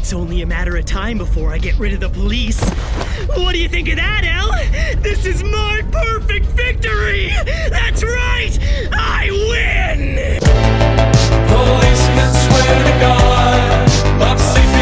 It's only a matter of time before I get rid of the police. What do you think of that, Elle? This is my perfect victory! That's right! I win! Policemen swear to God, love sleeping